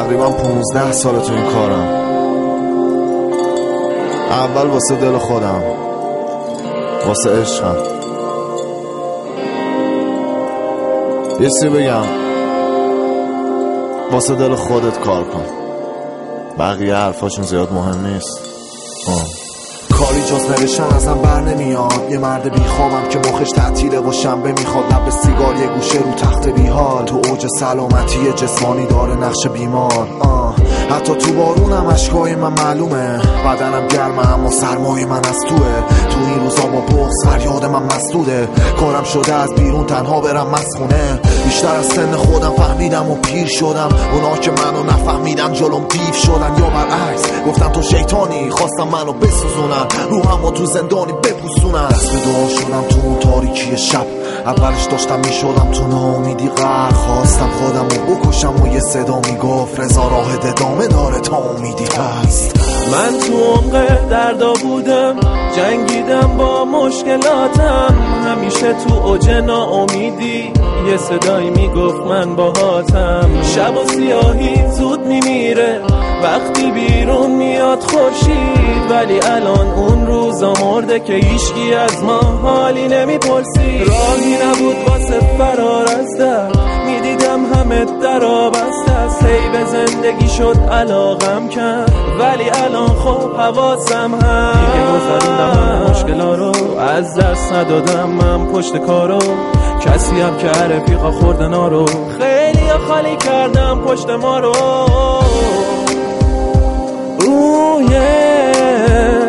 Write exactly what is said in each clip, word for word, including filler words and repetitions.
تقریبا پونزده سال تو این کارم. اول واسه دل خودم، واسه عشقم. یه سی بگم، واسه دل خودت کار کن، بقیه حرفاشون زیاد مهم نیست. آه. کاری جز نوشتن ازم بر نمیاد. یه مرد بیخوابم که مخش تعطیله و شنبه میخواد. لب سیگار یه گوشه رو تخت بیحال، تو اوج سلامتی جسمانی داره نقش بیمار. آه. حتی تو بارونم اشکای من معلومه، بدنم گرمه اما سرمای من از توه. تو این روزا با بغض فریاد من مسدوده، کارم شده از بیرون تنها برم مسخونه. بیشتر از سن خودم فهمیدم و پیر شدم، اونا که منو نفهمیدم جلوم دیو شدن. یا برعکس گفتم تو شیطانی، خواستم منو بسوزونن، روحمو تو زندانی بپوسونن. دست به دعا شدم تو اون تاریکی شب، اولش داشتم میشدم تو ناامیدی غرق. خواستم خودم رو بکشم و یه صدا میگفت رضا راه ادامه داره تا امیدی هست. من تو عمق دردا بودم، جنگیدم با مشکلاتم، همیشه تو اوج ناامیدی یه صدایی میگفت من باهاتم. شب و سیاهی زود میمیره وقتی بیرون میاد خورشید، ولی الان اون روزا مرده که هیچکی از ما حالی نمیپرسی. راهی نبود واسه فرار از در، میدیدم همه درا بسته است. هی به زندگی شد علاقم کرد، ولی الان خب حواسم هست. دیگه گذروندم مشکلا رو، از دست ندادم من پشت کارو. کسی هم که رفیقا خوردن ها رو، خیلی خالی کردم پشت ما رو. اوه yeah.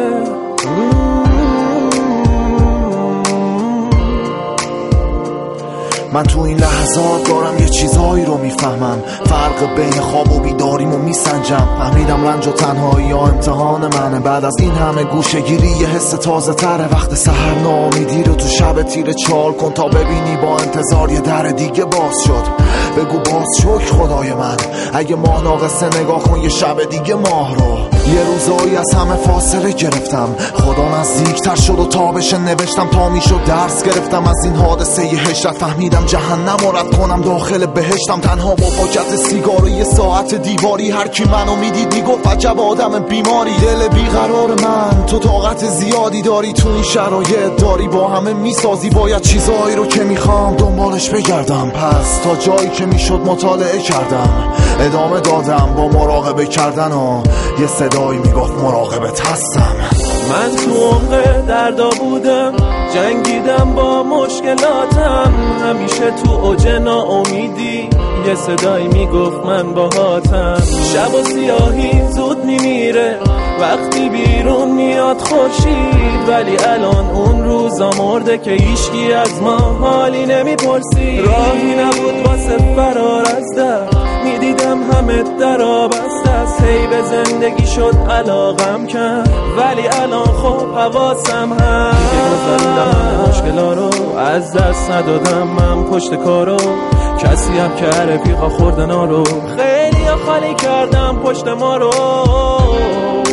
من تو این لحظات دارم یه چیزهایی رو میفهمم، فرق بین خواب و بیداریمو میسنجم. فهمیدم رنج و تنهایی ها امتحان منه، بعد از این همه گوشه گیری یه حس تازه تره. وقت سحر ناامیدی رو تو شب تیره چال کن تا ببینی با انتظار یه در دیگه باز شد. بگو باز شکر خدای من، اگه ماه ناقصه نگاه کن یه شب دیگه ماه رو. یه روزایی از همه فاصله گرفتم، خدا نزدیکتر شد و تابش نوشتم تا میشد درس گرفتم از این حادثه یه هشت. فهمیدم جهنم و رد کنم داخل بهشتم، تنها با پاکت سیگار و یه ساعت دیواری. هر کی منو میدید میگفت عجب آدم بیماری. دل بیقرار من، تو طاقت زیادی داری، تو این شرایط داری با همه میسازی. باید چیزایی رو که میخوام دنبالش بگردم، پس تا جایی که میشد مطالعه کردم، ادامه دادم با مراقبه کردن و یه صدایی میگفت مراقبت هستم. من تو عمق دردا بودم، جنگیدم با مشکلاتم، همیشه تو اوج ناامیدی یه صدایی میگفت من باهاتم. شب و سیاهی زود میمیره وقتی بیرون میاد خورشید، ولی الان اون روزا مرده که هیچکی از ما حالی نمیپرسی. راهی نبود واسه فرار از در، میدیدم همه درا بسته است. هی به زندگی شد علاقم کرد، ولی الان خب حواسم هست. دیگه گذروندم مشکلا رو، از دست ندادم من پشت کارو. کسی هم که رفیقا خوردن ها رو، خیلی خالی کردم پشت ما رو.